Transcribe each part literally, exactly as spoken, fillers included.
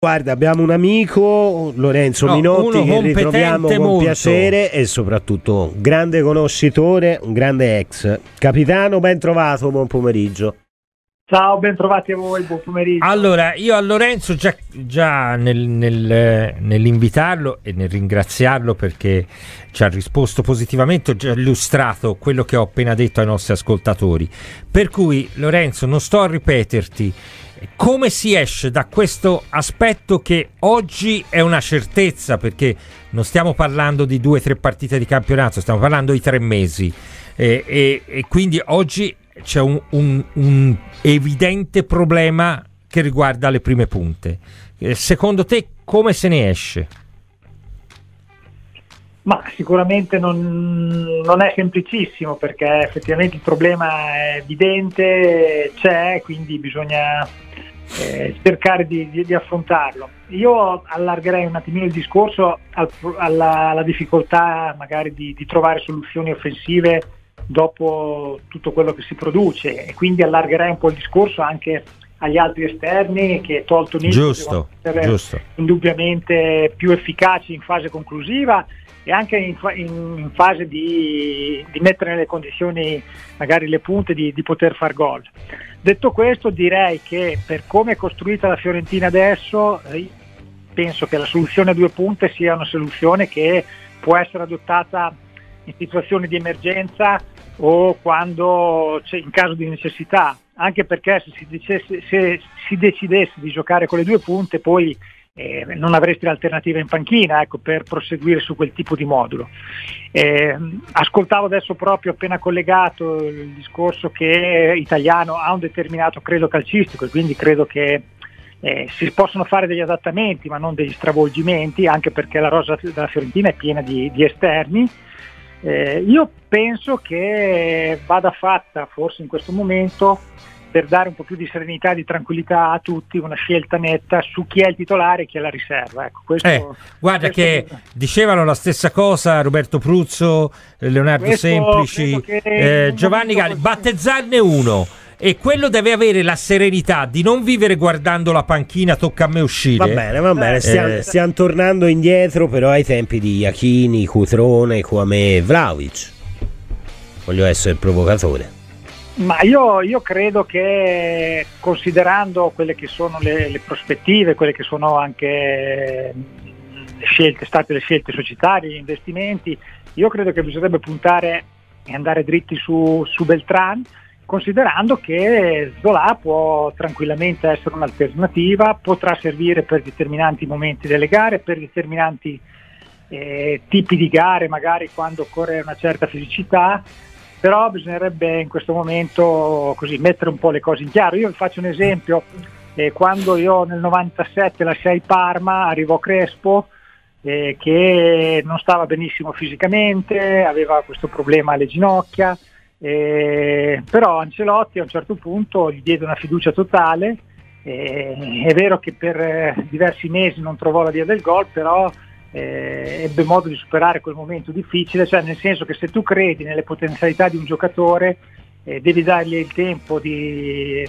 Guarda, abbiamo un amico, Lorenzo no, Minotti, che ritroviamo con molto. piacere e soprattutto un grande conoscitore, un grande ex. Capitano, ben trovato, buon pomeriggio. Ciao, ben trovati a voi, buon pomeriggio. Allora, io a Lorenzo già, già nel, nel, nell'invitarlo e nel ringraziarlo perché ci ha risposto positivamente, ho già illustrato quello che ho appena detto ai nostri ascoltatori. Per cui, Lorenzo, non sto a ripeterti. Come si esce da questo aspetto che oggi è una certezza, perché non stiamo parlando di due o tre partite di campionato, stiamo parlando di tre mesi e, e, e quindi oggi c'è un, un, un evidente problema che riguarda le prime punte. Secondo te come se ne esce? Ma sicuramente non, non è semplicissimo, perché effettivamente il problema è evidente, c'è, quindi bisogna eh, cercare di, di, di affrontarlo. Io allargherei un attimino il discorso al, alla, alla difficoltà magari di, di trovare soluzioni offensive dopo tutto quello che si produce, e quindi allargherei un po' il discorso anche agli altri esterni che, tolto Nizza, giusto, essere giusto. indubbiamente più efficaci in fase conclusiva e anche in, fa- in fase di, di mettere nelle condizioni magari le punte di, di poter far gol. Detto questo, direi che per come è costruita la Fiorentina adesso, eh, penso che la soluzione a due punte sia una soluzione che può essere adottata in situazioni di emergenza o quando c'è, in caso di necessità, anche perché se si, dicesse, se si decidesse di giocare con le due punte poi eh, non avresti l'alternativa in panchina, ecco, per proseguire su quel tipo di modulo. Eh, ascoltavo adesso proprio appena collegato il discorso che Italiano ha un determinato credo calcistico e quindi credo che eh, si possono fare degli adattamenti ma non degli stravolgimenti, anche perché la rosa della Fiorentina è piena di, di esterni. Eh, io penso che vada fatta forse in questo momento, per dare un po' più di serenità e di tranquillità a tutti, una scelta netta su chi è il titolare e chi è la riserva. Ecco, questo, eh, guarda questo che è... dicevano la stessa cosa Roberto Pruzzo, Leonardo questo Semplici, eh, Giovanni Galli, così... battezzarne uno. E quello deve avere la serenità di non vivere guardando la panchina, tocca a me uscire. Va bene, va bene, stiamo, eh, stiamo tornando indietro però ai tempi di Iachini, Cutrone, Kwame e Vlahovic. Voglio essere il provocatore. Ma io, io credo che, considerando quelle che sono le, le prospettive, quelle che sono anche le scelte, state le scelte societarie, gli investimenti, io credo che bisognerebbe puntare e andare dritti su, su Beltran, considerando che Zola può tranquillamente essere un'alternativa, potrà servire per determinati momenti delle gare, per determinati eh, tipi di gare, magari quando occorre una certa fisicità, però bisognerebbe in questo momento così mettere un po' le cose in chiaro. Io vi faccio un esempio, eh, quando io nel novantasette lasciai Parma, arrivò Crespo, eh, che non stava benissimo fisicamente, aveva questo problema alle ginocchia, Eh, però Ancelotti a un certo punto gli diede una fiducia totale, eh, è vero che per eh, diversi mesi non trovò la via del gol, però eh, ebbe modo di superare quel momento difficile, cioè nel senso che se tu credi nelle potenzialità di un giocatore eh, devi dargli il tempo di,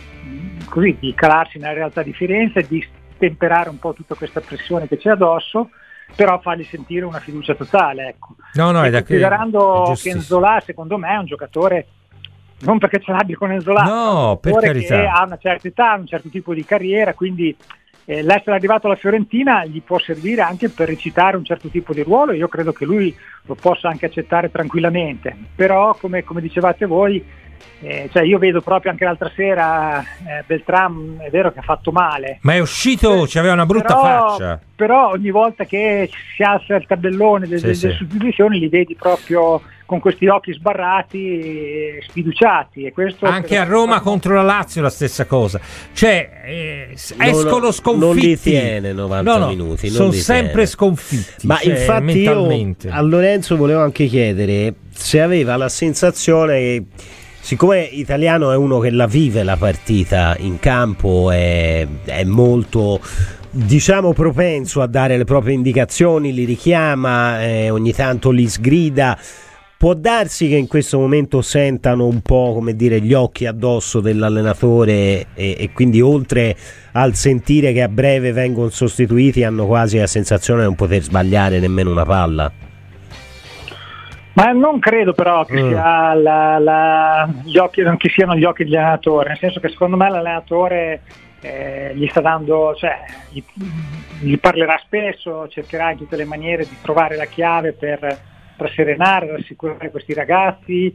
così, di calarsi nella realtà di Firenze, di temperare un po' tutta questa pressione che c'è addosso, però fargli sentire una fiducia totale, ecco. No, no, e è da considerando che, che Nzola secondo me è un giocatore, non perché ce l'abbia con Nzola, no, per carità, che ha una certa età, un certo tipo di carriera, quindi eh, l'essere arrivato alla Fiorentina gli può servire anche per recitare un certo tipo di ruolo, io credo che lui lo possa anche accettare tranquillamente, però come, come dicevate voi, Eh, cioè io vedo proprio anche l'altra sera eh, Beltran, è vero che ha fatto male, ma è uscito, eh, c'aveva una brutta però, faccia, però ogni volta che si alza il tabellone delle, sì, delle sì. suddivisioni li vedi proprio con questi occhi sbarrati e sfiduciati, e questo anche a Roma contro la Lazio la stessa cosa, cioè eh, escono sconfitti, non li tiene novanta no, no, minuti, non sono li sempre tiene. sconfitti, ma cioè, infatti mentalmente. Io a Lorenzo volevo anche chiedere se aveva la sensazione che, siccome Italiano è uno che la vive la partita in campo, è, è molto, diciamo, propenso a dare le proprie indicazioni, li richiama, eh, ogni tanto li sgrida, può darsi che in questo momento sentano un po', come dire, gli occhi addosso dell'allenatore e, e quindi oltre al sentire che a breve vengono sostituiti hanno quasi la sensazione di non poter sbagliare nemmeno una palla. Ma non credo però che, mm. sia la, la, gli occhi, non che siano gli occhi dell'allenatore, nel senso che secondo me l'allenatore eh, gli sta dando, cioè gli, gli parlerà spesso, cercherà in tutte le maniere di trovare la chiave per rasserenare, rassicurare questi ragazzi,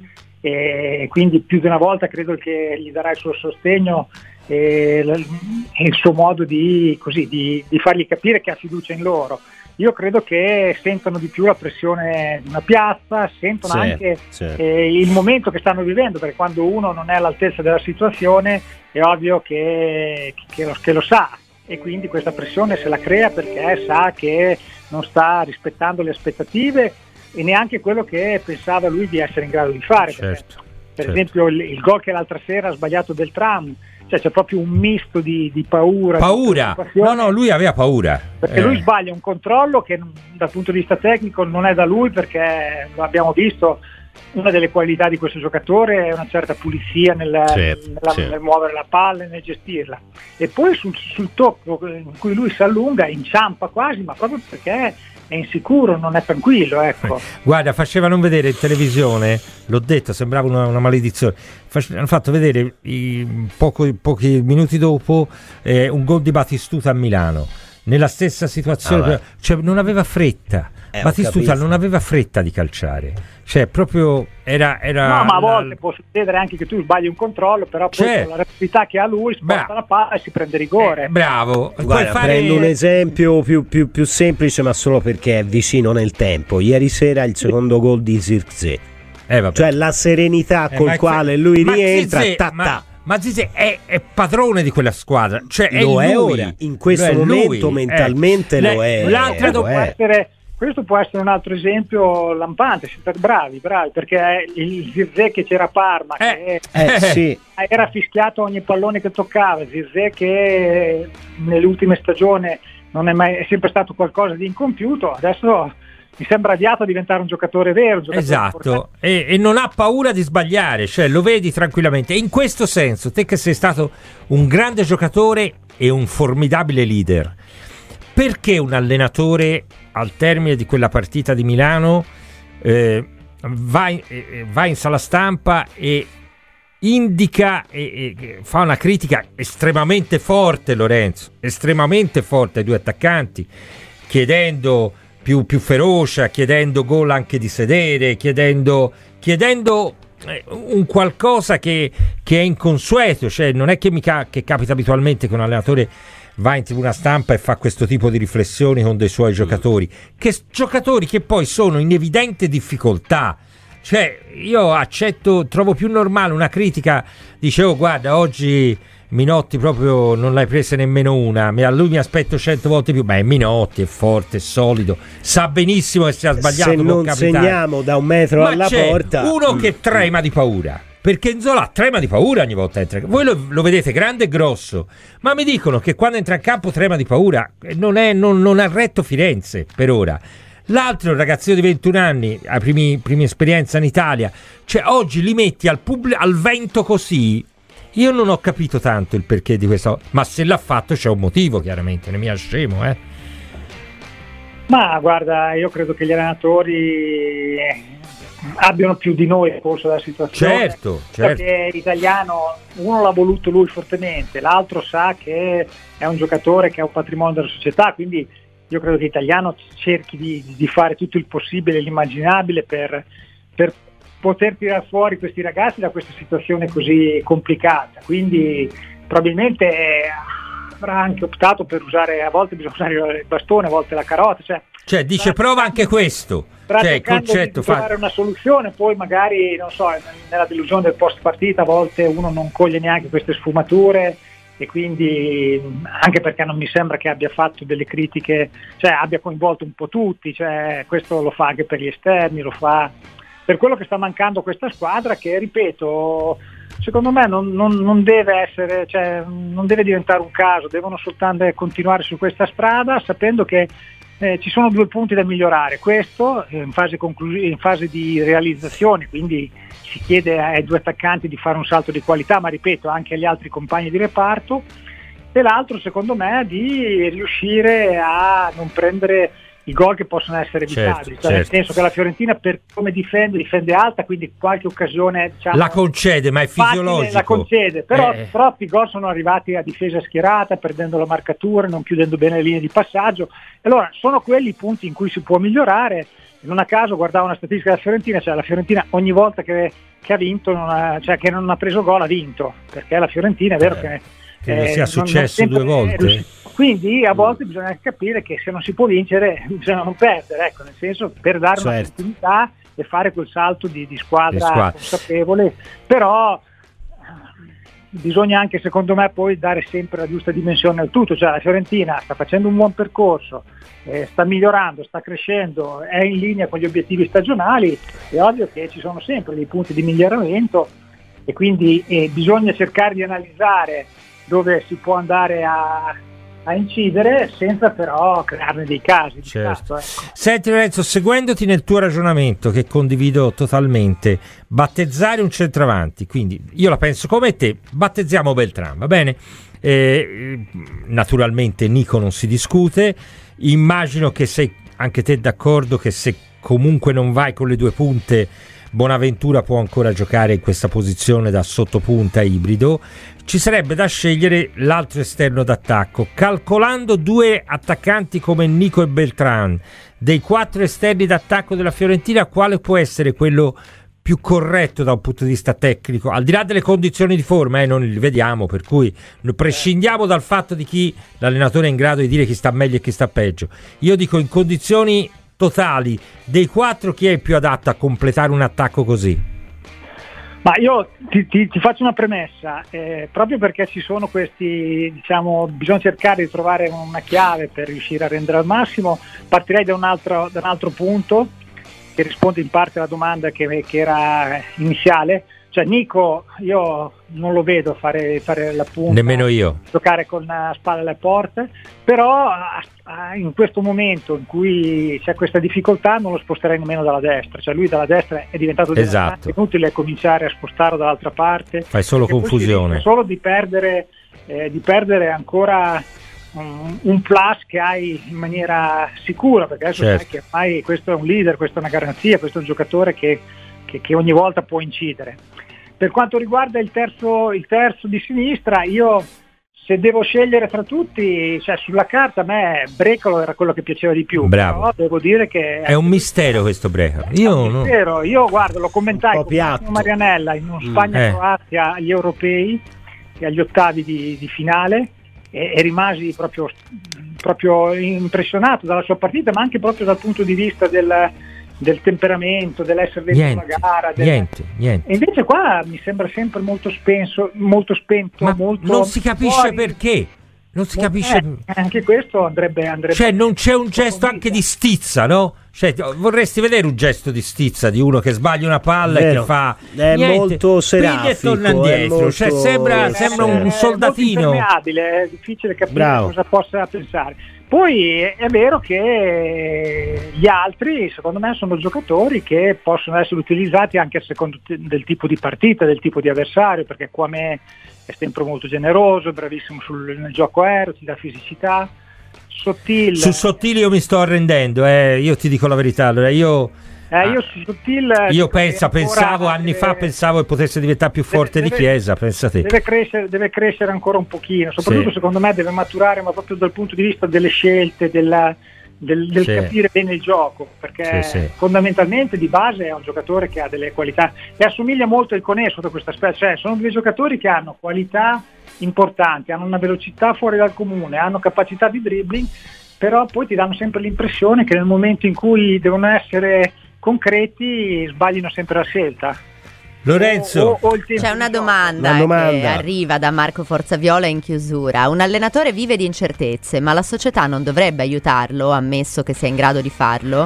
e quindi più di una volta credo che gli darà il suo sostegno e, e il suo modo di, così, di, di fargli capire che ha fiducia in loro. Io credo che sentono di più la pressione di una piazza, sentono sì, anche sì. Eh, il momento che stanno vivendo, perché quando uno non è all'altezza della situazione è ovvio che, che, lo, che lo sa, e quindi questa pressione se la crea perché sa che non sta rispettando le aspettative e neanche quello che pensava lui di essere in grado di fare. Certo, per certo. esempio il, il gol che l'altra sera ha sbagliato del tram, cioè c'è proprio un misto di, di paura. Paura? Di no, no, lui aveva paura. Perché eh. lui sbaglia un controllo che dal punto di vista tecnico non è da lui, perché lo abbiamo visto, una delle qualità di questo giocatore è una certa pulizia nel, certo, nella, certo. nel muovere la palla e nel gestirla. E poi sul, sul tocco in cui lui si allunga, inciampa quasi, ma proprio perché è insicuro, non è tranquillo, ecco. Guarda, facevano vedere in televisione, l'ho detto, sembrava una, una maledizione, Face, hanno fatto vedere i, poco, pochi minuti dopo eh, un gol di Batistuta a Milano, nella stessa situazione, ah, cioè non aveva fretta, eh, Batistuta non aveva fretta di calciare, cioè proprio era... era no, ma a volte la... può succedere anche che tu sbagli un controllo, però poi cioè, con la rapidità che ha lui sposta bra- la palla e si prende rigore. Eh, bravo. Guarda, fare... prendo un esempio più, più, più semplice, ma solo perché è vicino nel tempo. Ieri sera il secondo gol di Zirkzee, eh, cioè la serenità eh, col quale lui ma rientra, Zirkzee, ta, ma... ta. Ma Zirkzee è, è padrone di quella squadra, cioè lo è, è lui. ora, in questo lo momento lui. mentalmente eh, lo è. L'altra lo può è. essere, questo può essere un altro esempio lampante, siete stati bravi, bravi, perché il Zirkzee che c'era a Parma, eh, che eh, sì. era fischiato ogni pallone che toccava, Zirkzee che nelle ultime stagioni non è mai è sempre stato qualcosa di incompiuto, adesso mi sembra avviato a diventare un giocatore vero, un giocatore esatto, e, e non ha paura di sbagliare, cioè lo vedi tranquillamente. E in questo senso, te che sei stato un grande giocatore e un formidabile leader, perché un allenatore al termine di quella partita di Milano eh, va, in, eh, va in sala stampa e indica e, e fa una critica estremamente forte, Lorenzo, estremamente forte ai due attaccanti, chiedendo più, più ferocia, chiedendo gol anche di sedere, chiedendo, chiedendo eh, un qualcosa che, che è inconsueto, cioè non è che, mi ca- che capita abitualmente che un allenatore va in tribuna stampa e fa questo tipo di riflessioni con dei suoi giocatori, che giocatori che poi sono in evidente difficoltà. Cioè io accetto, trovo più normale una critica, dice oh guarda oggi Minotti proprio non l'hai presa nemmeno una, a lui mi aspetto cento volte più, ma è Minotti, è forte, è solido, sa benissimo che si è sbagliato, se non capitare. Segniamo da un metro ma alla c'è porta uno che trema di paura, perché Nzola trema di paura ogni volta entra. Voi lo, lo vedete grande e grosso, ma mi dicono che quando entra in campo trema di paura, non, è, non, non ha retto Firenze per ora. L'altro, un ragazzino di ventuno anni, a primi, prima esperienza in Italia, cioè oggi li metti al, pubblic- al vento così. Io non ho capito tanto il perché di questo, ma se l'ha fatto c'è un motivo, chiaramente, ne mi scemo, eh. Ma guarda, io credo che gli allenatori abbiano più di noi il polso della situazione. Certo, certo. Perché l'italiano, uno l'ha voluto lui fortemente, l'altro sa che è un giocatore che è un patrimonio della società, quindi io credo che l'italiano cerchi di, di fare tutto il possibile e l'immaginabile per, per poter tirare fuori questi ragazzi da questa situazione così complicata. Quindi probabilmente avrà anche optato per usare, a volte bisogna usare il bastone, a volte la carota. Cioè, cioè dice prova anche questo. Cioè il concetto di trovare fa... una soluzione, poi magari, non so, nella delusione del post partita a volte uno non coglie neanche queste sfumature, e quindi anche perché non mi sembra che abbia fatto delle critiche, cioè abbia coinvolto un po' tutti, cioè questo lo fa anche per gli esterni, lo fa per quello che sta mancando questa squadra, che ripeto secondo me non, non, non deve essere, cioè non deve diventare un caso, devono soltanto continuare su questa strada sapendo che eh, ci sono due punti da migliorare. Questo eh, in fase conclus- in fase di realizzazione, quindi si chiede ai due attaccanti di fare un salto di qualità, ma ripeto anche agli altri compagni di reparto, e l'altro secondo me di riuscire a non prendere i gol che possono essere evitabili, certo, cioè, nel certo. senso che la Fiorentina per come difende, difende alta, quindi qualche occasione diciamo, la concede, ma è fisiologico, la concede, però eh. troppi gol sono arrivati a difesa schierata, perdendo la marcatura, non chiudendo bene le linee di passaggio. Allora sono quelli i punti in cui si può migliorare. Non a caso guardavo una statistica della Fiorentina, cioè la Fiorentina ogni volta che, che ha vinto, non ha, cioè che non ha preso gol ha vinto, perché la Fiorentina è vero eh, che che eh, sia successo non, non due volte. Quindi a volte bisogna anche capire che se non si può vincere bisogna non perdere, ecco, nel senso per dare certo. una continuità e fare quel salto di, di squadra, di squadra consapevole, però bisogna anche secondo me poi dare sempre la giusta dimensione al tutto, cioè la Fiorentina sta facendo un buon percorso, eh, sta migliorando, sta crescendo, è in linea con gli obiettivi stagionali, è ovvio che ci sono sempre dei punti di miglioramento e quindi eh, bisogna cercare di analizzare dove si può andare a, a incidere senza però crearne dei casi. Certo. Di caso, ecco. Senti Lorenzo, seguendoti nel tuo ragionamento che condivido totalmente, battezzare un centravanti, quindi io la penso come te, battezziamo Beltrán, va bene? Eh, naturalmente Nico non si discute, immagino che sei anche te d'accordo che se comunque non vai con le due punte Bonaventura può ancora giocare in questa posizione da sottopunta ibrido. Ci sarebbe da scegliere l'altro esterno d'attacco, calcolando due attaccanti come Nico e Beltrán. Dei quattro esterni d'attacco della Fiorentina, quale può essere quello più corretto da un punto di vista tecnico, al di là delle condizioni di forma, eh, non li vediamo, per cui prescindiamo dal fatto di chi l'allenatore è in grado di dire chi sta meglio e chi sta peggio. Io dico in condizioni totali, dei quattro chi è il più adatto a completare un attacco così? Ma io ti, ti, ti faccio una premessa, eh, proprio perché ci sono questi, diciamo, bisogna cercare di trovare una chiave per riuscire a rendere al massimo. Partirei da un altro, da un altro punto che risponde in parte alla domanda che, che era iniziale. Cioè Nico io non lo vedo fare, fare la punta, nemmeno io, giocare con la spalla alle porte, però a, a, in questo momento in cui c'è questa difficoltà non lo sposterei nemmeno dalla destra, cioè lui dalla destra è diventato esatto. inutile cominciare a spostarlo dall'altra parte, fai solo confusione, solo di perdere, eh, di perdere ancora un, un plus che hai in maniera sicura, perché adesso certo. sai che ormai questo è un leader, questo è una garanzia, questo è un giocatore che Che, che ogni volta può incidere. Per quanto riguarda il terzo, il terzo di sinistra, io se devo scegliere tra tutti, cioè sulla carta a me Brecalo era quello che piaceva di più. Bravo. Però devo dire che è un mistero questo Brecalo. Io, è un mistero. No. Io guarda, lo commentai un con Massimo Marianella in uno Mm. Spagna-Croazia agli europei e agli ottavi di, di finale e, e rimasi proprio, proprio impressionato dalla sua partita, ma anche proprio dal punto di vista del del temperamento, dell'essere dentro niente, la gara, del... niente, niente. E invece qua mi sembra sempre molto spenso, molto spento, ma molto non si capisce fuori. Perché non si Eh, capisce, anche questo andrebbe, andrebbe cioè non c'è un gesto anche di stizza, no? Cioè, vorresti vedere un gesto di stizza di uno che sbaglia una palla Vero. e che fa è niente, molto serafico prende e torna è indietro, molto... cioè sembra, Eh, sembra è- un soldatino, è molto impermeabile, è difficile capire Bravo. cosa possa pensare. Poi è vero che gli altri secondo me sono giocatori che possono essere utilizzati anche a secondo del tipo di partita, del tipo di avversario, perché qua me è sempre molto generoso, bravissimo sul, nel gioco aereo, ti dà fisicità. Sottil, su Sottili io mi sto arrendendo, eh, io ti dico la verità, allora io eh, io su Sottil io penso, pensavo anni fa pensavo che potesse diventare più forte deve, di Chiesa, pensa te. Deve crescere, deve crescere ancora un pochino, soprattutto Sì. secondo me deve maturare, ma proprio dal punto di vista delle scelte, della, del, del Sì. capire bene il gioco, perché Sì, sì. fondamentalmente di base è un giocatore che ha delle qualità e assomiglia molto al Koné sotto questo aspetto, cioè sono due giocatori che hanno qualità importanti, hanno una velocità fuori dal comune, hanno capacità di dribbling, però poi ti danno sempre l'impressione che nel momento in cui devono essere concreti sbaglino sempre la scelta. Lorenzo, O- o- o il tempo C'è una di gioco. domanda, Una domanda. che arriva da Marco Forzaviola in chiusura. Un allenatore vive di incertezze, ma la società non dovrebbe aiutarlo, ammesso che sia in grado di farlo?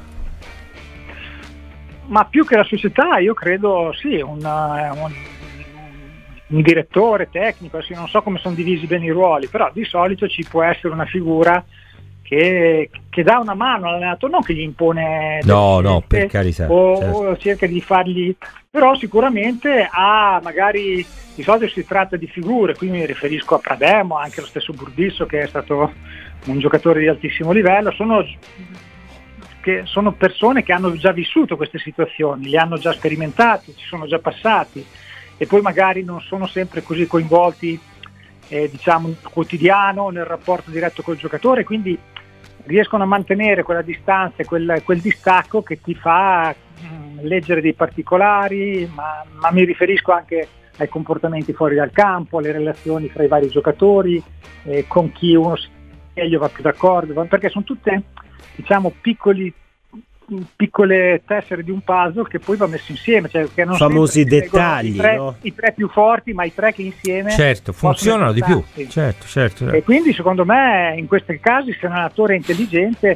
Ma più che la società, io credo sì, un, un, un direttore tecnico, adesso non so come sono divisi bene i ruoli, però di solito ci può essere una figura che, che dà una mano all'allenatore, non che gli impone no no per carità o, certo. o cerca di fargli, però sicuramente ha magari, di solito si tratta di figure, qui mi riferisco a Prademo, anche lo stesso Burdisso che è stato un giocatore di altissimo livello, sono, che sono persone che hanno già vissuto queste situazioni, li hanno già sperimentati, ci sono già passati e poi magari non sono sempre così coinvolti eh, diciamo nel quotidiano, nel rapporto diretto col giocatore, quindi riescono a mantenere quella distanza, quel, quel distacco che ti fa mh, leggere dei particolari, ma, ma mi riferisco anche ai comportamenti fuori dal campo, alle relazioni fra i vari giocatori, eh, con chi uno si meglio va più d'accordo, perché sono tutte diciamo piccoli piccole tessere di un puzzle che poi va messo insieme, cioè che non famosi dettagli, i tre, no? i tre più forti, ma i tre che insieme certo funzionano di più, certo, certo, certo. E quindi secondo me in questi casi se un allenatore intelligente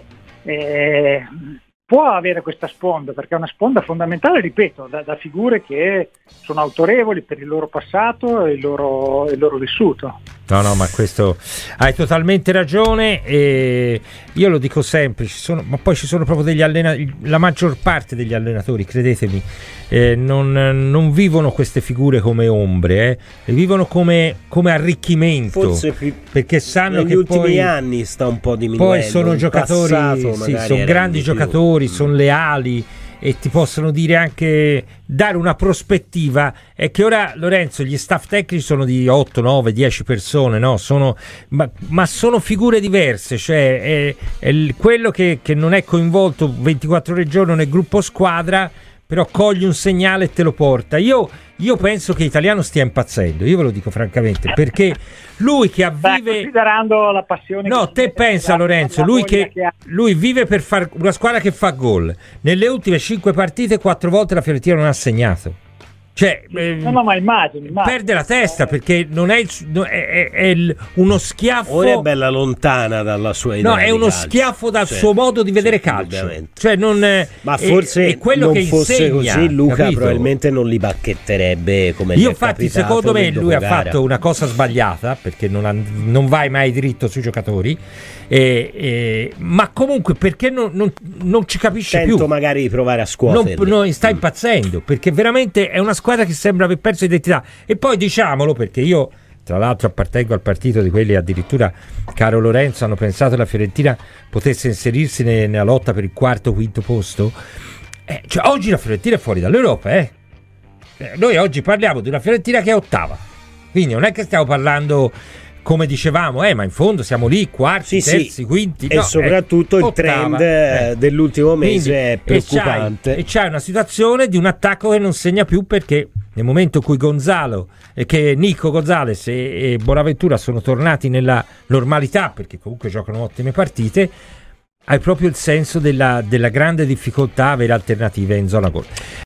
eh, può avere questa sponda, perché è una sponda fondamentale, ripeto, da, da figure che sono autorevoli per il loro passato e il loro, il loro vissuto. No, no, ma questo hai totalmente ragione e io lo dico sempre, ci sono, ma poi ci sono proprio degli allenatori, la maggior parte degli allenatori, credetemi, eh, non, non vivono queste figure come ombre, eh, le vivono come, come arricchimento, forse più, perché sanno negli che ultimi poi, anni sta un po' diminuendo. Poi sono giocatori, sì, sono grandi giocatori, sono leali e ti possono dire anche, dare una prospettiva. È che ora, Lorenzo, gli staff tecnici sono di otto, nove, dieci persone, no? Sono, ma, ma sono figure diverse, cioè è, è il, quello che, che non è coinvolto ventiquattro ore al giorno nel gruppo squadra, però cogli un segnale e te lo porta. Io, io penso che Italiano stia impazzendo, io ve lo dico francamente, perché lui che avvive... Beh, considerando la passione... No, te pensa Lorenzo, lui che, che lui vive per fare una squadra che fa gol. Nelle ultime cinque partite, quattro volte la Fiorentina non ha segnato. Cioè, eh, no, no, ma immagini, immagini. perde la testa perché non è, il, è, è, è il, uno schiaffo. Ora è bella lontana dalla sua idea. No, è uno calcio. Schiaffo dal sì, suo modo di vedere sì, calcio. Cioè, non, ma è, forse è quello non che fosse insegna, così, Luca capito? probabilmente non li bacchetterebbe come Io gli è infatti, capitato secondo me, nel lui ha dopogara. fatto una cosa sbagliata perché non, ha, non vai mai dritto sui giocatori. E, e, ma comunque perché non, non, non ci capisce Tento più, magari di provare a non, scuoterli. non sta impazzendo perché veramente è una squadra che sembra aver perso identità. E poi diciamolo, perché io tra l'altro appartengo al partito di quelli, addirittura caro Lorenzo, hanno pensato che la Fiorentina potesse inserirsi ne, nella lotta per il quarto quinto posto. Eh, cioè, oggi la Fiorentina è fuori dall'Europa, eh? Eh, noi oggi parliamo di una Fiorentina che è ottava, quindi non è che stiamo parlando come dicevamo, eh, ma in fondo siamo lì, quarti, sì, terzi, sì. quinti. E no, soprattutto eh, il ottava, trend eh. dell'ultimo mese Quindi, è preoccupante. E c'hai, e c'hai una situazione di un attacco che non segna più, perché nel momento in cui Gonzalo e che Nico Gonzalez e, e Bonaventura sono tornati nella normalità, perché comunque giocano ottime partite, hai proprio il senso della, della grande difficoltà a avere alternative in zona gol.